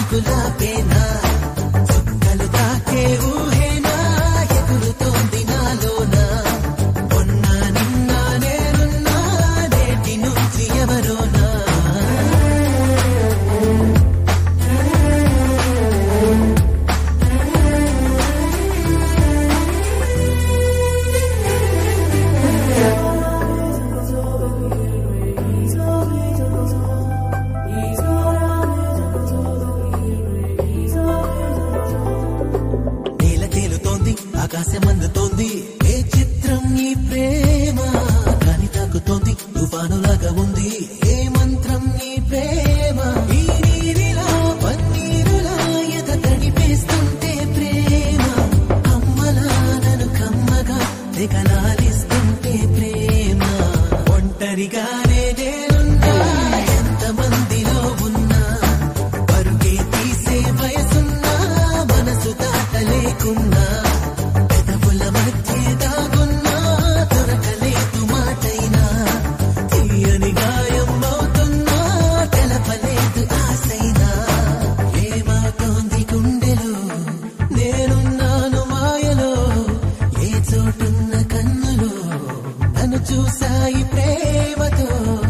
చినుకులాపేనా చుక్కలు తాకే ఊహేనా ఎగురుతోంది నాలోనా మొన్న నిన్న నేనున్నా నేటి నుంచి ఎవరోనా ఆకాశం అందుతోంది ఏ చిత్రం ఈ ప్రేమ కాని తాకుతోంది తుఫానులాగా ఉంది ఏ మంత్రం ఈ ప్రేమ ఈ నీరిలా పన్నీరులా ఎద తడిపేస్తుంటే ప్రేమ అమ్మలా నన్ను కమ్మగా తెగలాలిస్తుంటే ప్రేమ ఒంటరిగానే నేనున్నా ఎంతమందిలో ఉన్నా పరుగే తీసే వయసున్నా మనసు దాటలేకున్నా చూసాయి ప్రేమతో